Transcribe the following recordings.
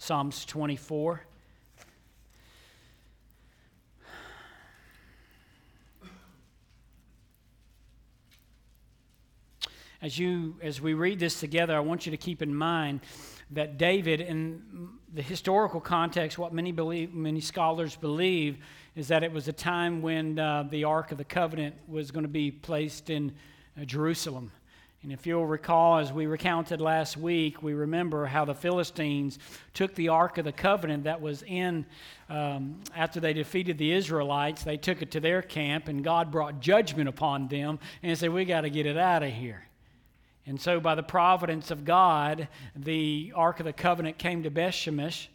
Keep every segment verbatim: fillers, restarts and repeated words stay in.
Psalms twenty-four. As you, as we read this together, I want you to keep in mind that David, in the historical context, what many believe, many scholars believe, is that it was a time when uh, the Ark of the Covenant was going to be placed in uh, Jerusalem. And if you'll recall, as we recounted last week, we remember how the Philistines took the Ark of the Covenant that was in, um, after they defeated the Israelites, they took it to their camp, and God brought judgment upon them, and said, we got to get it out of here. And so by the providence of God, the Ark of the Covenant came to Bethshemesh,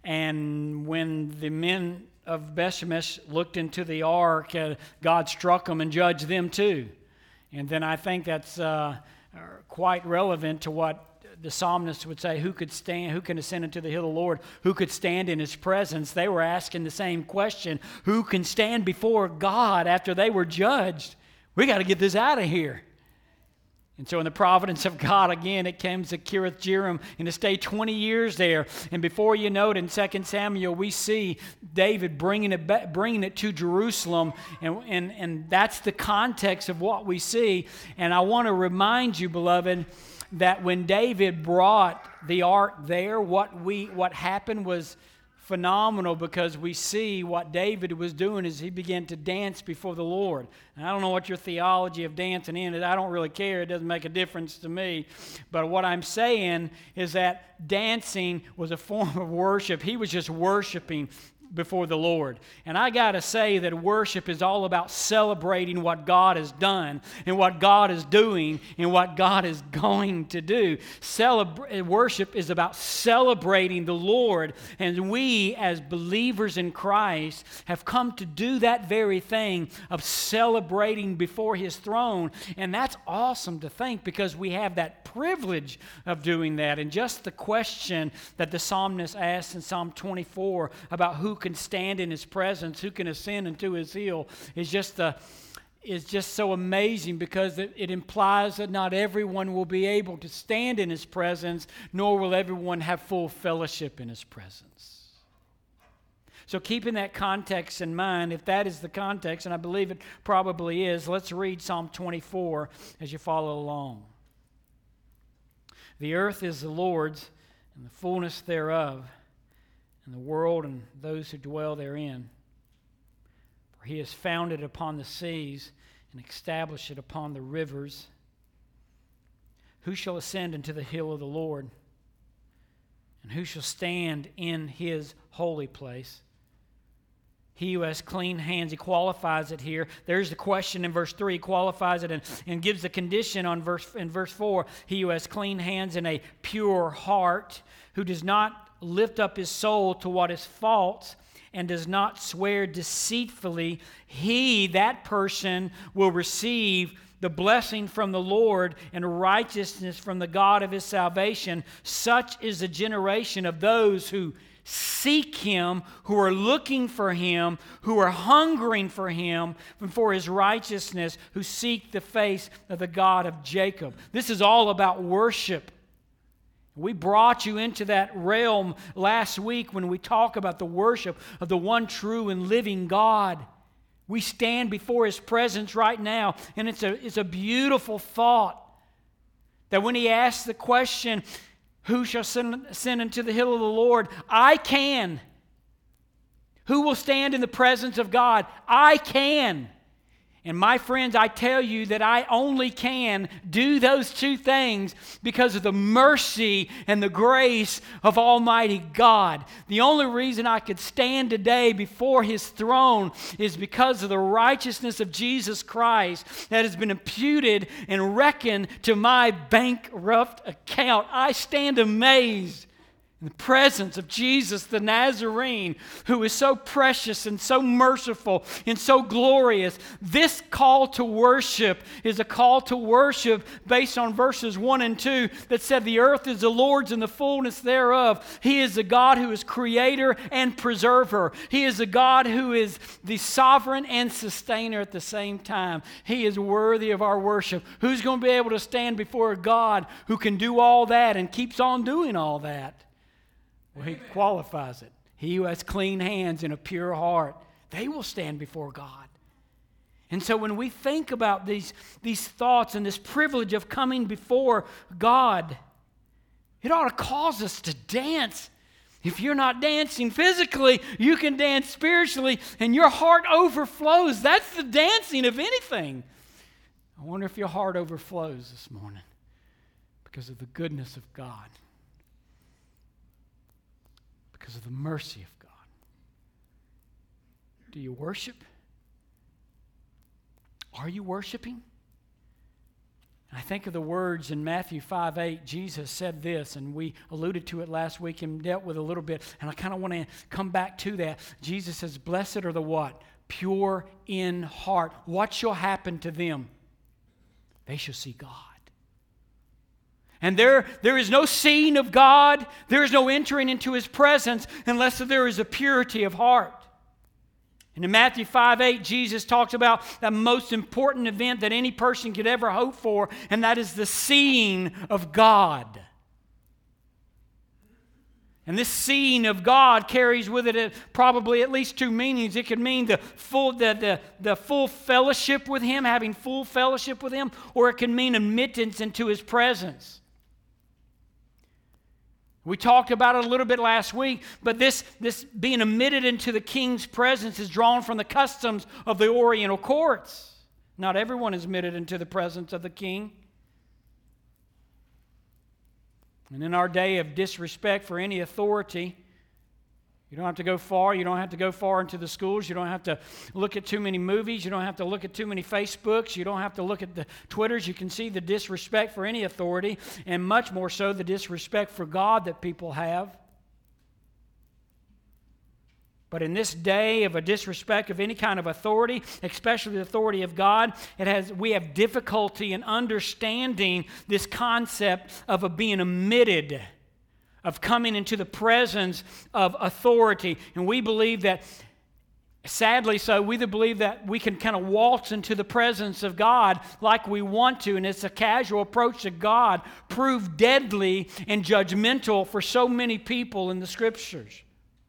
and when the men of Bethshemesh looked into the Ark, uh, God struck them and judged them too. And then I think that's uh, quite relevant to what the psalmist would say, who could stand, who can ascend into the hill of the Lord, who could stand in His presence? They were asking the same question, who can stand before God after they were judged? We got to get this out of here. And so in the providence of God, again, it came to Kiriath Jearim and to stay twenty years there. And before you know it, in Second Samuel, we see David bringing it back, bringing it to Jerusalem. And, and, and that's the context of what we see. And I want to remind you, beloved, that when David brought the ark there, what we what happened was phenomenal, because we see what David was doing is he began to dance before the Lord. And I don't know what your theology of dancing is. I don't really care. It doesn't make a difference to me. But what I'm saying is that dancing was a form of worship. He was just worshiping before the Lord. And I got to say that worship is all about celebrating what God has done and what God is doing and what God is going to do. Celebra- worship is about celebrating the Lord, and we as believers in Christ have come to do that very thing of celebrating before His throne. And that's awesome to think, because we have that privilege of doing that. And just the question that the psalmist asked in Psalm twenty-four about who can stand in His presence, who can ascend into His hill, is just a, is just so amazing, because it, it implies that not everyone will be able to stand in His presence, nor will everyone have full fellowship in His presence. So keeping that context in mind, if that is the context, and I believe it probably is, let's read Psalm twenty-four as you follow along. The earth is the Lord's, and the fullness thereof, and the world and those who dwell therein. For He has founded it upon the seas and established it upon the rivers. Who shall ascend into the hill of the Lord? And who shall stand in His holy place? He who has clean hands, he qualifies it here. There's the question in verse three, he qualifies it and, and gives the condition on verse in verse four. He who has clean hands and a pure heart, who does not lift up his soul to what is false, and does not swear deceitfully, he, that person, will receive the blessing from the Lord and righteousness from the God of his salvation. Such is the generation of those who seek Him, who are looking for Him, who are hungering for Him and for His righteousness, who seek the face of the God of Jacob. This is all about worship. We brought you into that realm last week when we talk about the worship of the one true and living God. We stand before His presence right now, and it's a, it's a beautiful thought that when He asks the question, who shall ascend into the hill of the Lord? I can. Who will stand in the presence of God? I can. And my friends, I tell you that I only can do those two things because of the mercy and the grace of Almighty God. The only reason I could stand today before His throne is because of the righteousness of Jesus Christ that has been imputed and reckoned to my bankrupt account. I stand amazed in the presence of Jesus the Nazarene, who is so precious and so merciful and so glorious. This call to worship is a call to worship based on verses one and two that said the earth is the Lord's and the fullness thereof. He is the God who is creator and preserver. He is the God who is the sovereign and sustainer at the same time. He is worthy of our worship. Who's going to be able to stand before a God who can do all that and keeps on doing all that? Well, he qualifies it. He who has clean hands and a pure heart, they will stand before God. And so when we think about these, these thoughts and this privilege of coming before God, it ought to cause us to dance. If you're not dancing physically, you can dance spiritually, and your heart overflows. That's the dancing of anything. I wonder if your heart overflows this morning because of the goodness of God, because of the mercy of God. Do you worship? Are you worshiping? I think of the words in Matthew five eight. Jesus said this, and we alluded to it last week and dealt with a little bit, and I kind of want to come back to that. Jesus says, blessed are the what? Pure in heart. What shall happen to them? They shall see God. And there, there is no seeing of God, there is no entering into His presence unless there is a purity of heart. And in Matthew five eight, Jesus talks about the most important event that any person could ever hope for, and that is the seeing of God. And this seeing of God carries with it probably at least two meanings. It could mean the full, the, the, the full fellowship with Him, having full fellowship with Him, or it can mean admittance into His presence. We talked about it a little bit last week, but this, this being admitted into the king's presence is drawn from the customs of the Oriental courts. Not everyone is admitted into the presence of the king. And in our day of disrespect for any authority, you don't have to go far. You don't have to go far into the schools. You don't have to look at too many movies. You don't have to look at too many Facebooks. You don't have to look at the Twitters. You can see the disrespect for any authority, and much more so the disrespect for God that people have. But in this day of a disrespect of any kind of authority, especially the authority of God, it has we have difficulty in understanding this concept of a being omitted, of coming into the presence of authority. And we believe that, sadly so, we believe that we can kind of waltz into the presence of God like we want to, and it's a casual approach to God, proved deadly and judgmental for so many people in the Scriptures.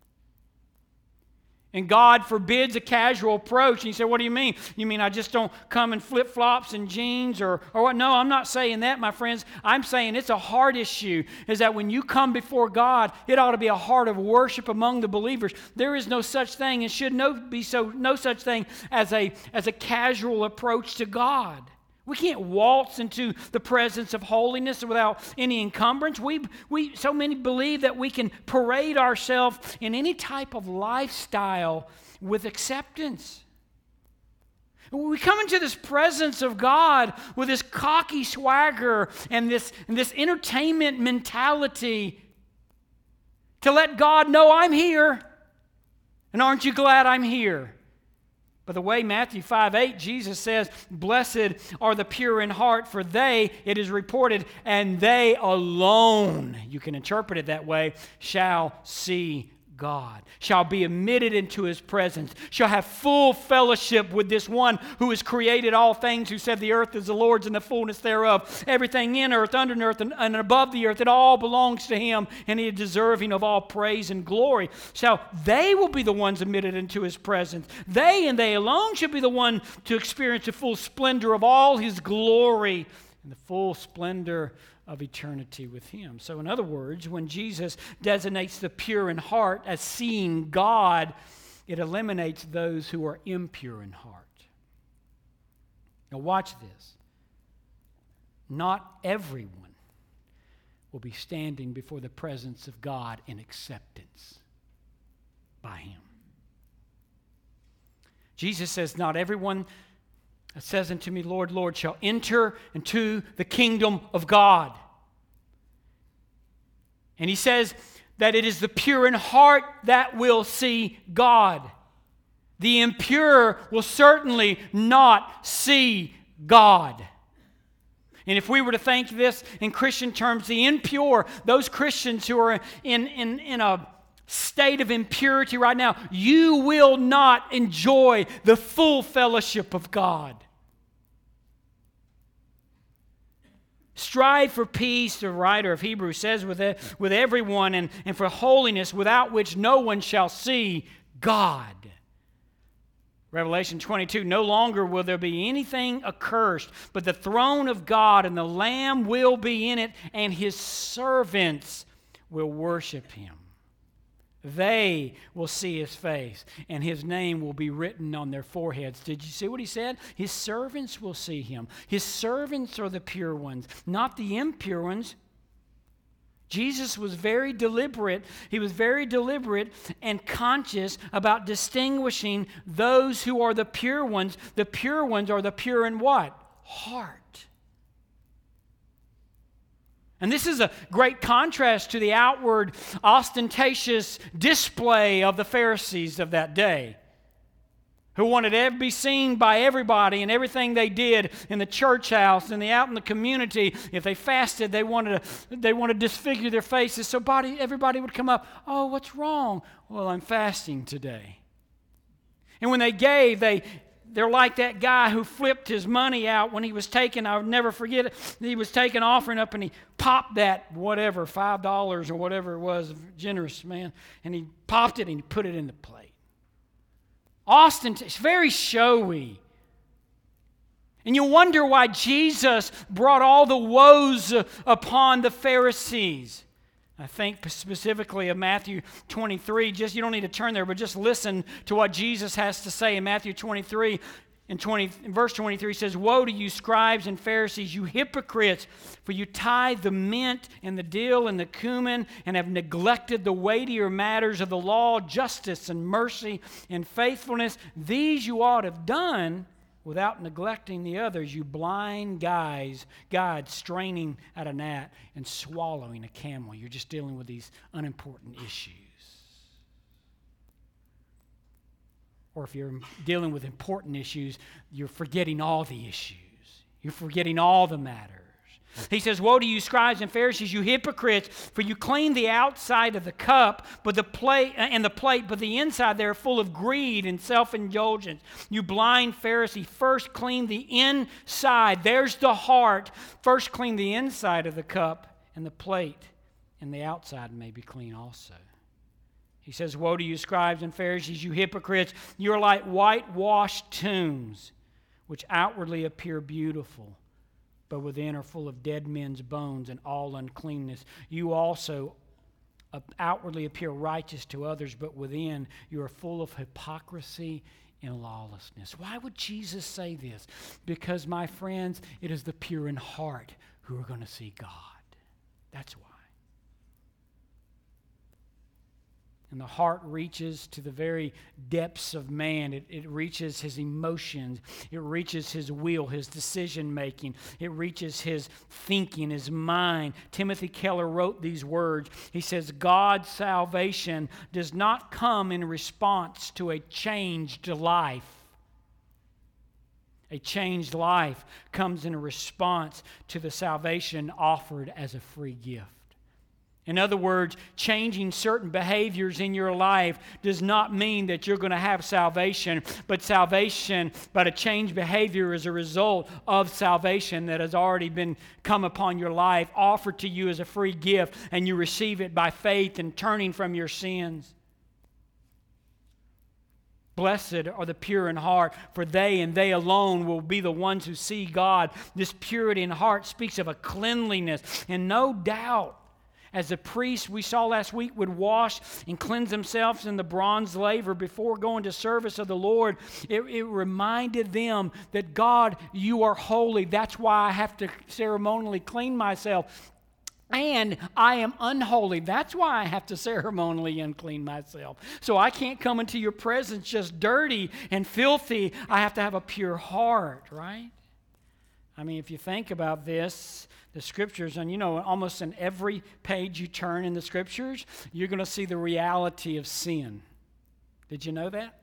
And God forbids a casual approach. And you say, what do you mean? You mean I just don't come in flip-flops and jeans or, or what? No, I'm not saying that, my friends. I'm saying it's a heart issue, is that when you come before God, it ought to be a heart of worship among the believers. There is no such thing, and should no be so no such thing as a, as a casual approach to God. We can't waltz into the presence of holiness without any encumbrance. We, we, so many believe that we can parade ourselves in any type of lifestyle with acceptance. We come into this presence of God with this cocky swagger and this, and this entertainment mentality to let God know I'm here, and aren't you glad I'm here? By the way, Matthew five eight, Jesus says, blessed are the pure in heart, for they, it is reported, and they alone, you can interpret it that way, shall see God, shall be admitted into His presence, shall have full fellowship with this one who has created all things, who said the earth is the Lord's and the fullness thereof. Everything in earth, under earth, and, and above the earth, it all belongs to Him, and He is deserving of all praise and glory. Shall they will be the ones admitted into His presence. They and they alone should be the one to experience the full splendor of all His glory and the full splendor of eternity with Him. So in other words, when Jesus designates the pure in heart as seeing God, it eliminates those who are impure in heart. Now watch this. Not everyone will be standing before the presence of God in acceptance by Him. Jesus says, not everyone that says unto me, Lord, Lord, shall enter into the kingdom of God. And He says that it is the pure in heart that will see God. The impure will certainly not see God. And if we were to think this in Christian terms, the impure, those Christians who are in, in, in a state of impurity right now, you will not enjoy the full fellowship of God. Strive for peace, the writer of Hebrews says, with, it, with everyone, and, and for holiness, without which no one shall see God. Revelation twenty-two, no longer will there be anything accursed, but the throne of God and the Lamb will be in it, and His servants will worship Him. They will see His face, and His name will be written on their foreheads. Did you see what He said? His servants will see Him. His servants are the pure ones, not the impure ones. Jesus was very deliberate. He was very deliberate and conscious about distinguishing those who are the pure ones. The pure ones are the pure in what? Heart. And this is a great contrast to the outward, ostentatious display of the Pharisees of that day, who wanted to be seen by everybody and everything they did in the church house and the, out in the community. If they fasted, they wanted to, they wanted to disfigure their faces so body, everybody would come up, oh, what's wrong? Well, I'm fasting today. And when they gave, they, they're like that guy who flipped his money out when he was taking, I'll never forget it, he was taking offering up and he popped that whatever, five dollars or whatever it was, generous man, and he popped it and he put it in the plate. Ostentatious, very showy. And you wonder why Jesus brought all the woes upon the Pharisees. I think specifically of Matthew twenty-three. Just, you don't need to turn there, but just listen to what Jesus has to say in Matthew twenty-three. In, twenty, in verse twenty-three says, woe to you, scribes and Pharisees, you hypocrites, for you tithe the mint and the dill and the cumin, and have neglected the weightier matters of the law, justice and mercy and faithfulness. These you ought to have done without neglecting the others. You blind guys, God straining at a gnat and swallowing a camel. You're just dealing with these unimportant issues. Or if you're dealing with important issues, you're forgetting all the issues. You're forgetting all the matters. He says, woe to you, scribes and Pharisees, you hypocrites, for you clean the outside of the cup but the plate and the plate, but the inside they are full of greed and self-indulgence. You blind Pharisee, first clean the inside. There's the heart. First clean the inside of the cup and the plate, and the outside may be clean also. He says, woe to you, scribes and Pharisees, you hypocrites. You are like whitewashed tombs, which outwardly appear beautiful, but within are full of dead men's bones and all uncleanness. You also outwardly appear righteous to others, but within you are full of hypocrisy and lawlessness. Why would Jesus say this? Because, my friends, it is the pure in heart who are going to see God. That's why. And the heart reaches to the very depths of man. It, it reaches his emotions. It reaches his will, his decision making. It reaches his thinking, his mind. Timothy Keller wrote these words. He says, God's salvation does not come in response to a changed life. A changed life comes in response to the salvation offered as a free gift. In other words, changing certain behaviors in your life does not mean that you're going to have salvation, but salvation, but a changed behavior is a result of salvation that has already been come upon your life, offered to you as a free gift, and you receive it by faith and turning from your sins. Blessed are the pure in heart, for they and they alone will be the ones who see God. This purity in heart speaks of a cleanliness, and no doubt, as the priests we saw last week would wash and cleanse themselves in the bronze laver before going to service of the Lord, it, it reminded them that, God, you are holy. That's why I have to ceremonially clean myself. And I am unholy. That's why I have to ceremonially unclean myself. So I can't come into your presence just dirty and filthy. I have to have a pure heart, right? I mean, if you think about this, the Scriptures, and you know, almost in every page you turn in the Scriptures, you're going to see the reality of sin. Did you know that?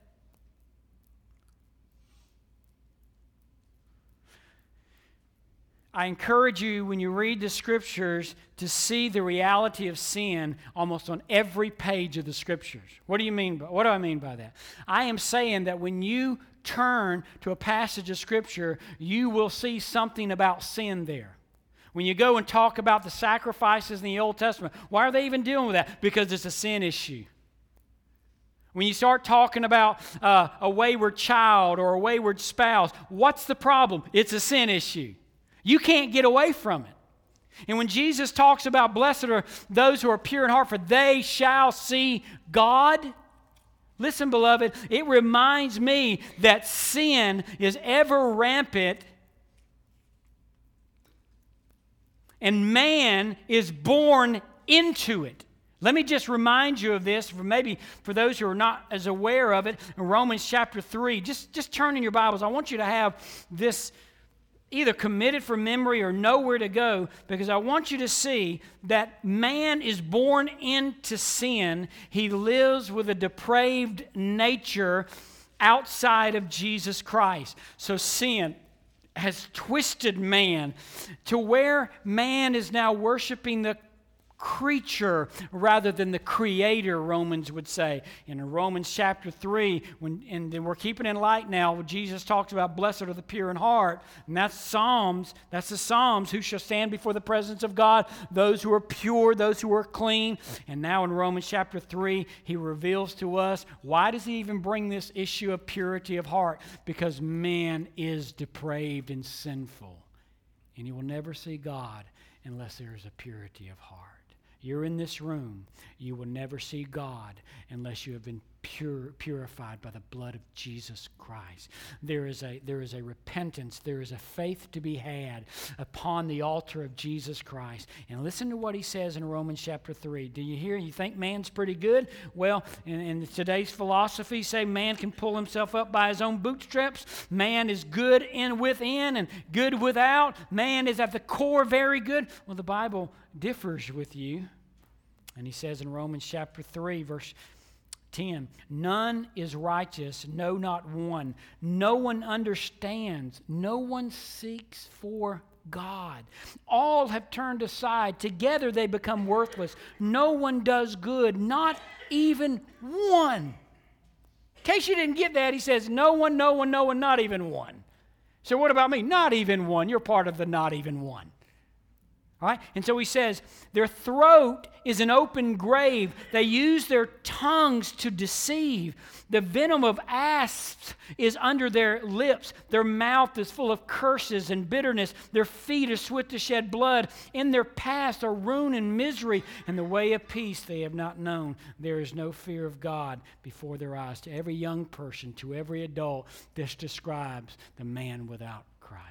I encourage you, when you read the Scriptures, to see the reality of sin almost on every page of the Scriptures. What do you mean by, what do I mean by that? I am saying that when you turn to a passage of Scripture, you will see something about sin there. When you go and talk about the sacrifices in the Old Testament, why are they even dealing with that? Because it's a sin issue. When you start talking about uh, a wayward child or a wayward spouse, what's the problem? It's a sin issue. You can't get away from it. And when Jesus talks about blessed are those who are pure in heart, for they shall see God. Listen, beloved, it reminds me that sin is ever rampant, and man is born into it. Let me just remind you of this, for maybe for those who are not as aware of it, in Romans chapter three. Just, just turn in your Bibles. I want you to have this either committed from memory or know where to go, because I want you to see that man is born into sin. He lives with a depraved nature outside of Jesus Christ. So sin has twisted man to where man is now worshiping the creature rather than the creator, Romans would say. In Romans chapter three, when, and we're keeping in light now, when Jesus talks about blessed are the pure in heart, and that's Psalms, that's the Psalms, who shall stand before the presence of God, those who are pure, those who are clean. And now in Romans chapter three, he reveals to us, why does he even bring this issue of purity of heart? Because man is depraved and sinful, and he will never see God unless there is a purity of heart. You're in this room, you will never see God unless you have been pure, purified by the blood of Jesus Christ. There is a, there is a repentance, there is a faith to be had upon the altar of Jesus Christ. And listen to what he says in Romans chapter three. Do you hear? You think man's pretty good? Well, in, in today's philosophy, say man can pull himself up by his own bootstraps. Man is good in within and good without. Man is at the core very good. Well, the Bible differs with you. And he says in Romans chapter three, verse ten, none is righteous, no, not one. No one understands. No one seeks for God. All have turned aside. Together they become worthless. No one does good, not even one. In case you didn't get that, he says, no one, no one, no one, not even one. So what about me? Not even one. You're part of the not even one. All right? And so he says, their throat is an open grave. They use their tongues to deceive. The venom of asps is under their lips. Their mouth is full of curses and bitterness. Their feet are swift to shed blood. In their paths are ruin and misery, and the way of peace they have not known. There is no fear of God before their eyes. To every young person, to every adult, this describes the man without Christ.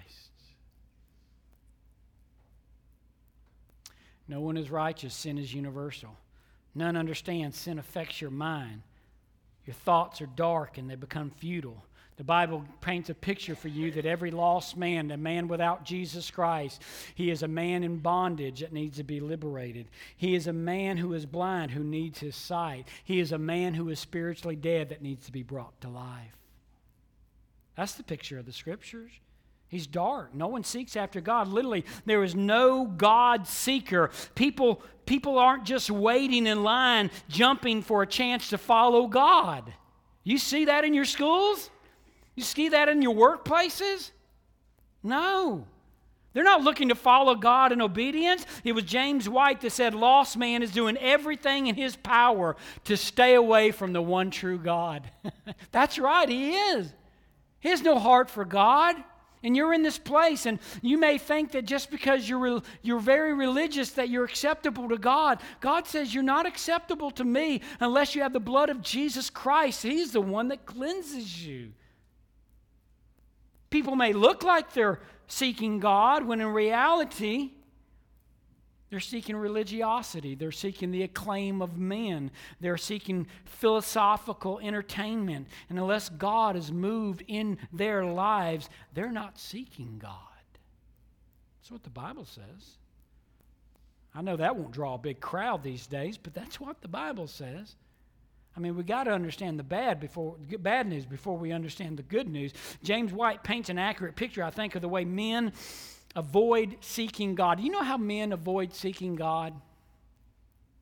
No one is righteous. Sin is universal. None understands. Sin affects your mind. Your thoughts are dark and they become futile. The Bible paints a picture for you that every lost man, a man without Jesus Christ, he is a man in bondage that needs to be liberated. He is a man who is blind who needs his sight. He is a man who is spiritually dead that needs to be brought to life. That's the picture of the Scriptures. He's dark. No one seeks after God. Literally, there is no God seeker. People, people aren't just waiting in line, jumping for a chance to follow God. You see that in your schools? You see that in your workplaces? No. They're not looking to follow God in obedience. It was James White that said, lost man is doing everything in his power to stay away from the one true God. That's right, he is. He has no heart for God. And you're in this place, and you may think that just because you're, you're very religious that you're acceptable to God. God says you're not acceptable to me unless you have the blood of Jesus Christ. He's the one that cleanses you. People may look like they're seeking God when in reality they're seeking religiosity. They're seeking the acclaim of men. They're seeking philosophical entertainment. And unless God is moved in their lives, they're not seeking God. That's what the Bible says. I know that won't draw a big crowd these days, but that's what the Bible says. I mean, we got to understand the bad before bad news before we understand the good news. James White paints an accurate picture, I think, of the way men avoid seeking God. You know how men avoid seeking God?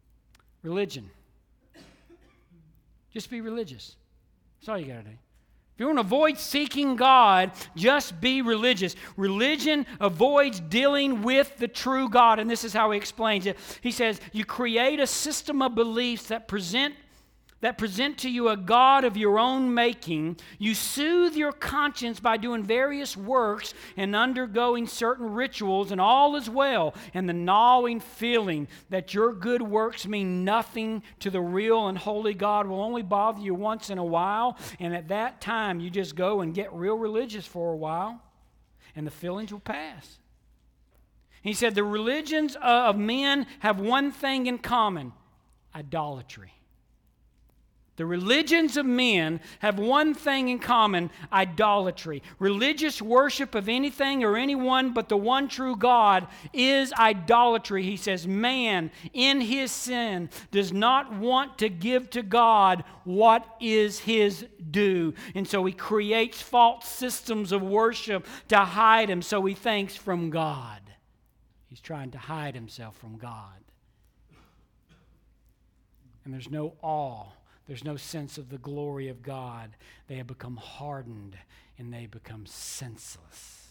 Religion. Just be religious. That's all you got to do. If you want to avoid seeking God, just be religious. Religion avoids dealing with the true God. And this is how he explains it. He says, you create a system of beliefs that present that present to you a God of your own making. You soothe your conscience by doing various works and undergoing certain rituals, and all is well. And the gnawing feeling that your good works mean nothing to the real and holy God will only bother you once in a while. And at that time, you just go and get real religious for a while, and the feelings will pass. He said, the religions of men have one thing in common: idolatry. The religions of men have one thing in common: idolatry. Religious worship of anything or anyone but the one true God is idolatry. He says, man in his sin does not want to give to God what is his due. And so he creates false systems of worship to hide him, so he thinks from God. He's trying to hide himself from God. And there's no awe. There's no sense of the glory of God. They have become hardened and they become senseless.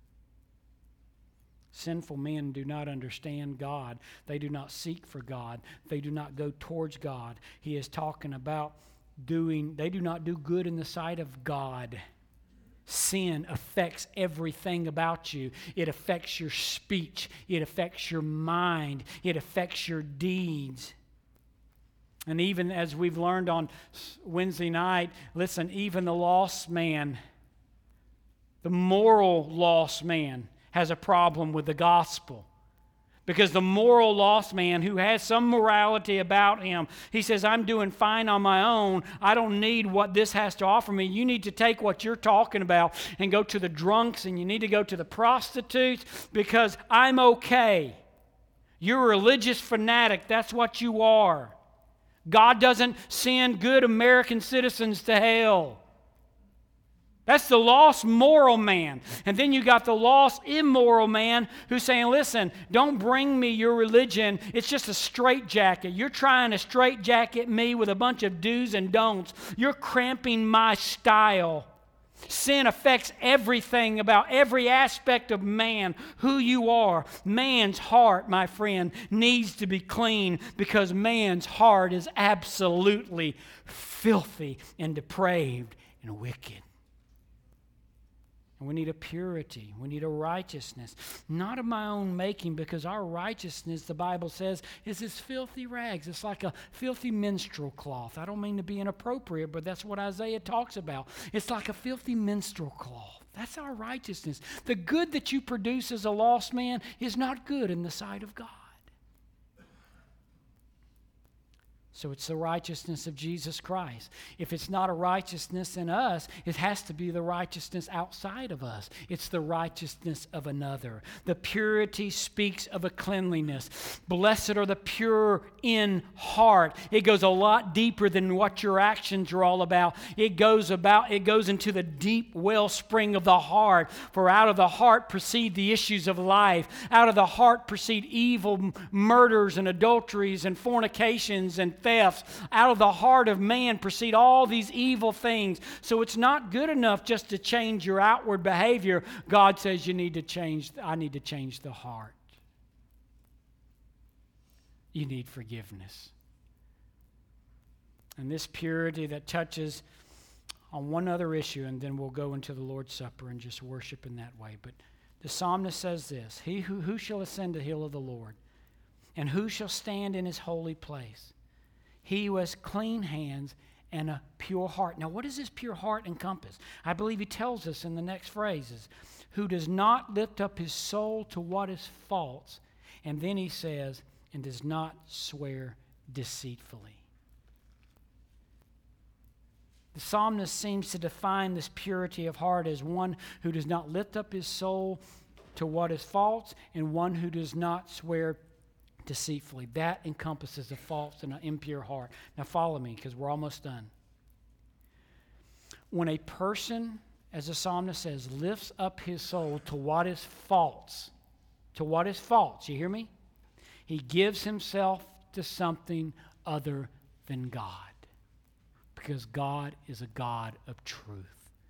Sinful men do not understand God. They do not seek for God. They do not go towards God. He is talking about doing, they do not do good in the sight of God. Sin affects everything about you. It affects your speech. It affects your mind. It affects your deeds. And even as we've learned on Wednesday night, listen, even the lost man, the moral lost man, has a problem with the gospel. Because the moral lost man who has some morality about him, he says, I'm doing fine on my own. I don't need what this has to offer me. You need to take what you're talking about and go to the drunks, and you need to go to the prostitutes, because I'm okay. You're a religious fanatic. That's what you are. God doesn't send good American citizens to hell. That's the lost moral man. And then you got the lost immoral man who's saying, listen, don't bring me your religion. It's just a straitjacket. You're trying to straitjacket me with a bunch of do's and don'ts. You're cramping my style. Sin affects everything about every aspect of man, who you are. Man's heart, my friend, needs to be clean, because man's heart is absolutely filthy and depraved and wicked. And we need a purity. We need a righteousness. Not of my own making, because our righteousness, the Bible says, is as filthy rags. It's like a filthy menstrual cloth. I don't mean to be inappropriate, but that's what Isaiah talks about. It's like a filthy menstrual cloth. That's our righteousness. The good that you produce as a lost man is not good in the sight of God. So it's the righteousness of Jesus Christ. If it's not a righteousness in us, it has to be the righteousness outside of us. It's the righteousness of another. The purity speaks of a cleanliness. Blessed are the pure in heart. It goes a lot deeper than what your actions are all about. It goes about, it goes into the deep wellspring of the heart. For out of the heart proceed the issues of life. Out of the heart proceed evil murders and adulteries and fornications and thefts. Out of the heart of man proceed all these evil things. So it's not good enough just to change your outward behavior. God says you need to change, I need to change the heart. You need forgiveness. And this purity that touches on one other issue, and then we'll go into the Lord's Supper and just worship in that way. But the psalmist says this: He who, who shall ascend the hill of the Lord, and who shall stand in his holy place? He who has clean hands and a pure heart. Now, what does this pure heart encompass? I believe he tells us in the next phrases, who does not lift up his soul to what is false. And then he says, and does not swear deceitfully. The psalmist seems to define this purity of heart as one who does not lift up his soul to what is false, and one who does not swear deceitfully. That encompasses a false and an impure heart. Now follow me, because we're almost done. When a person, as the psalmist says, lifts up his soul to what is false, to what is false, you hear me? He gives himself to something other than God. Because God is a God of truth.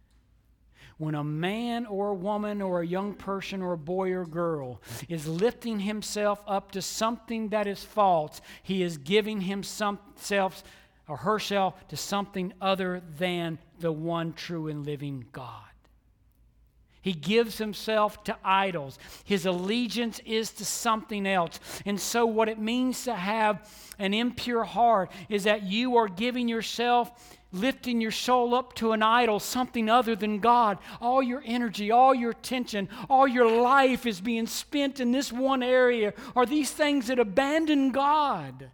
When a man or a woman or a young person or a boy or girl is lifting himself up to something that is false, he is giving himself or herself to something other than the one true and living God. He gives himself to idols. His allegiance is to something else. And so what it means to have an impure heart is that you are giving yourself, lifting your soul up to an idol, something other than God. All your energy, all your attention, all your life is being spent in this one area, or these things that abandon God.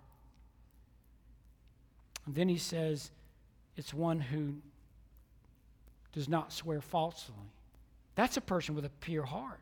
And then he says, it's one who does not swear falsely. That's a person with a pure heart.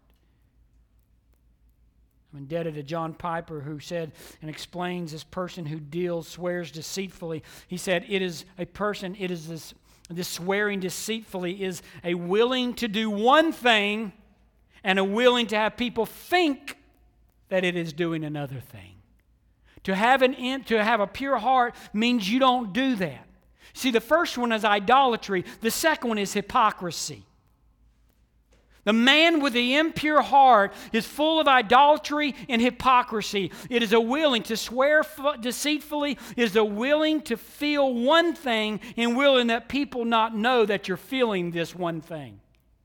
I'm indebted to John Piper, who said and explains this person who deals, swears deceitfully. He said, it is a person, it is this, this swearing deceitfully is a willing to do one thing and a willing to have people think that it is doing another thing. To have, an, to have a pure heart means you don't do that. See, the first one is idolatry. The second one is hypocrisy. The man with the impure heart is full of idolatry and hypocrisy. It is a willing to swear deceitfully, is a willing to feel one thing and willing that people not know that you're feeling this one thing.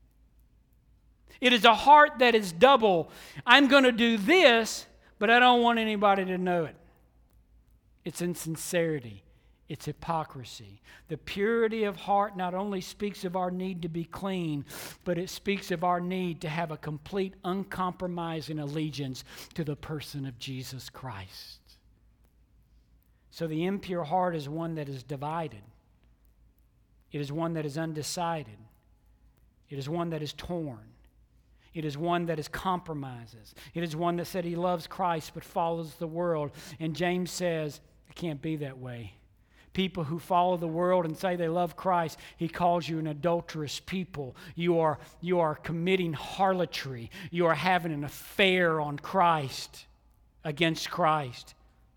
It is a heart that is double. I'm going to do this, but I don't want anybody to know it. It's insincerity. It's hypocrisy. The purity of heart not only speaks of our need to be clean, but it speaks of our need to have a complete, uncompromising allegiance to the person of Jesus Christ. So the impure heart is one that is divided. It is one that is undecided. It is one that is torn. It is one that is compromises. It is one that said he loves Christ but follows the world. And James says, it can't be that way. People who follow the world and say they love Christ, he calls you an adulterous people. You are, you are committing harlotry. You are having an affair on Christ, against Christ.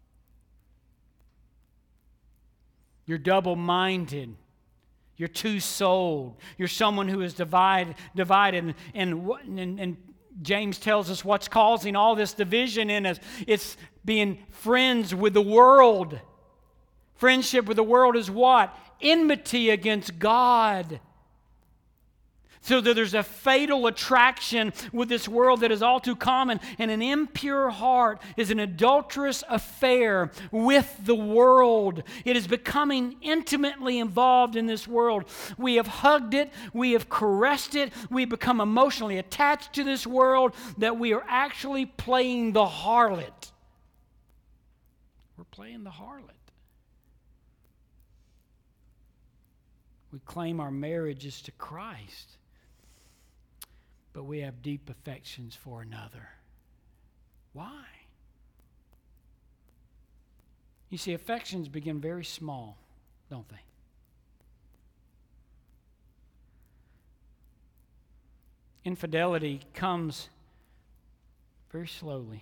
You're double-minded. You're two-souled. You're someone who is divide, divided. And, and, and James tells us what's causing all this division in us. It's being friends with the world. Friendship with the world is what? Enmity against God. So that there's a fatal attraction with this world that is all too common. And an impure heart is an adulterous affair with the world. It is becoming intimately involved in this world. We have hugged it. We have caressed it. We become emotionally attached to this world that we are actually playing the harlot. We're playing the harlot. We claim our marriage is to Christ, but we have deep affections for another. Why? You see, affections begin very small, don't they? Infidelity comes very slowly.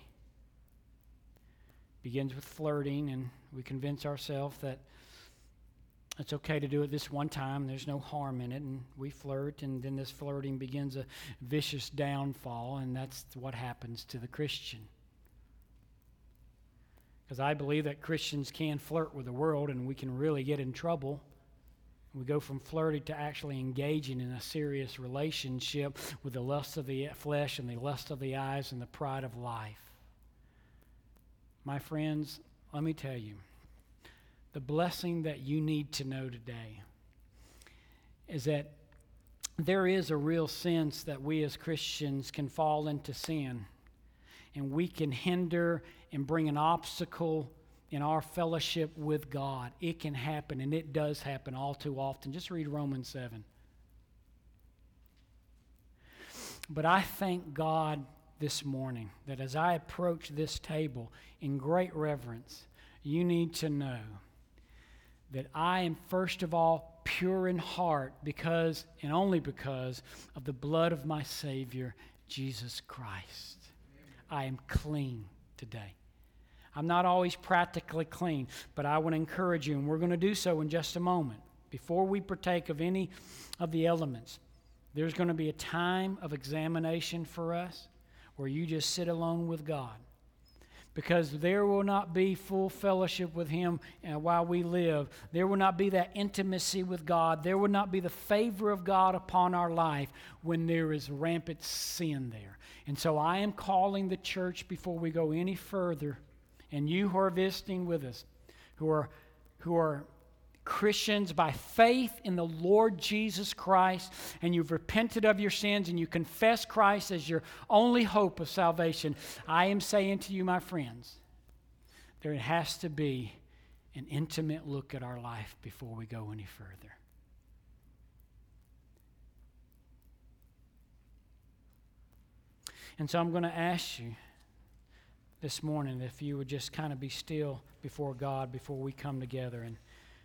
Begins with flirting, and we convince ourselves that it's okay to do it this one time. There's no harm in it. And we flirt, and then this flirting begins a vicious downfall, and that's what happens to the Christian. Because I believe that Christians can flirt with the world, and we can really get in trouble. We go from flirting to actually engaging in a serious relationship with the lust of the flesh and the lust of the eyes and the pride of life. My friends, let me tell you, the blessing that you need to know today is that there is a real sense that we as Christians can fall into sin, and we can hinder and bring an obstacle in our fellowship with God. It can happen, and it does happen all too often. Just read Romans seven. But I thank God this morning that as I approach this table in great reverence, you need to know that I am first of all pure in heart because, and only because, of the blood of my Savior, Jesus Christ. I am clean today. I'm not always practically clean, but I want to encourage you, and we're going to do so in just a moment, before we partake of any of the elements, There's going to be a time of examination for us where you just sit alone with God. Because there will not be full fellowship with Him uh, while we live. There will not be that intimacy with God. There will not be the favor of God upon our life when there is rampant sin there. And so I am calling the church before we go any further, and you who are visiting with us, who are, who are Christians by faith in the Lord Jesus Christ, and you've repented of your sins and you confess Christ as your only hope of salvation, I am saying to you, my friends, there has to be an intimate look at our life before we go any further. And so I'm going to ask you this morning if you would just kind of be still before God before we come together, and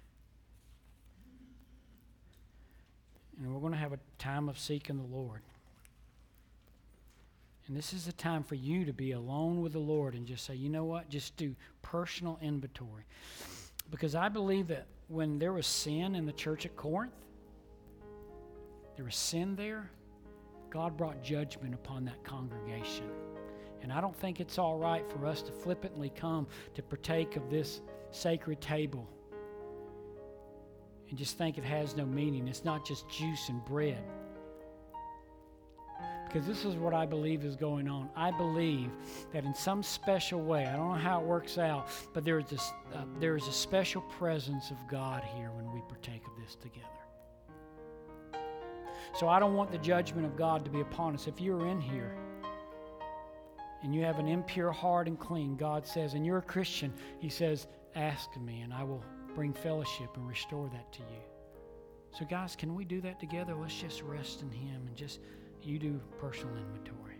And we're going to have a time of seeking the Lord. And this is a time for you to be alone with the Lord and just say, you know what? Just do personal inventory. Because I believe that when there was sin in the church at Corinth, there was sin there, God brought judgment upon that congregation. And I don't think it's all right for us to flippantly come to partake of this sacred table and just think it has no meaning. It's not just juice and bread. Because this is what I believe is going on. I believe that in some special way, I don't know how it works out, but there is this, uh, there is a special presence of God here when we partake of this together. So I don't want the judgment of God to be upon us. If you're in here and you have an impure heart and clean, God says, and you're a Christian, He says, ask me and I will bring fellowship and restore that to you. So guys, can we do that together? Let's just rest in Him and just, you do personal inventory.